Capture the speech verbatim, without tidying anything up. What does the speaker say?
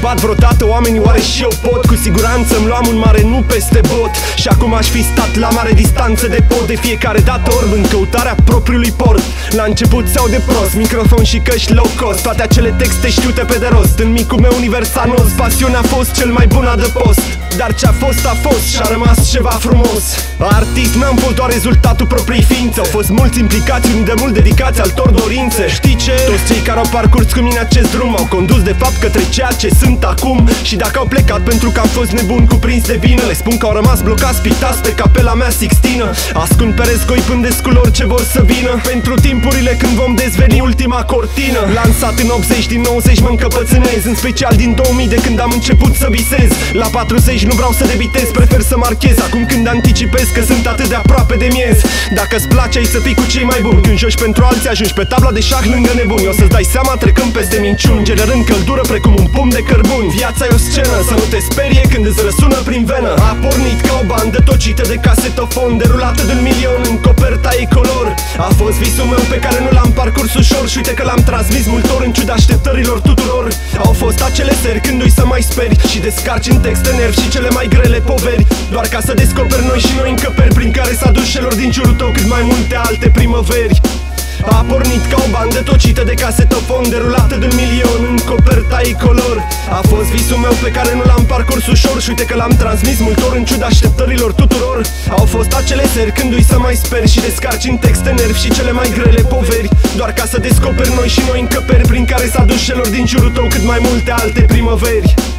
bat vreodată oamenii, oare și eu pot? Cu siguranță îmi luam un mare nu peste bot. Și acum aș fi stat la mare distanță de pod. De fiecare dată orb în căutarea propriului port. La început se aude prost, microfon și căști low cost, toate acele texte știute pe de rost. În micul meu univers anos, pasiunea a fost cel mai bun adăpost. Dar ce-a fost a fost și a rămas ceva frumos. Artist n-am fost doar rezultatul propriei ființe. Au fost mulți implicați, unii de mult dedicați, altor dorințe. Știi ce? Toți cei care au parcurs cu mine acest drum au condus de fapt către ceea ce sunt acum. Și dacă au plecat pentru că am fost nebun cuprins de vină, le spun că au rămas blocați, pictați pe capela mea Sixtină. Ascund pereți goi până descul orice vor să vină. Pentru timpurile când vom dezveli ultima cortină. Lansat în optzeci, din nouăzeci mă încăpățânez, în special din două mii de când am început să visez. La patruzeci nu vreau să debitez, prefer să marchez acum când anticipez că sunt atât de aproape de miez. Dacă-ți place ai să fii cu cei mai buni. Când joci pentru alții ajungi pe tabla de șah lângă nebuni. O să-ți dai seama trecând peste minciuni, generând căldură precum un pumn de cărbuni. Viața e o scenă, să nu te sperie când îți răsună prin venă. A pornit ca o bandă tocită de casetofon, derulată de un milion în coperta ei color. A fost visul meu pe care nu l-am parcurs ușor și uite că l-am transmis multor în ciuda așteptărilor tuturor. Au fost acele seri când ui să mai speri și descarci în texte nervi și cele mai grele poveri, doar ca să descoperi noi și noi încăperi prin care s-a dus celor din jurul tău cât mai multe alte primăveri. A pornit ca o bandă tocită de casetofon, derulată de un milion în coperta ei color. A fost visul meu pe care nu l-am parcurs ușor și uite că l-am transmis multor în ciuda așteptărilor tuturor. Au fost acele seri când ui să mai speri și descarci în texte nervi și cele mai grele poveri, doar ca să descoperi noi și noi încăperi prin care s-a dus celor din jurul tău cât mai multe alte primăveri.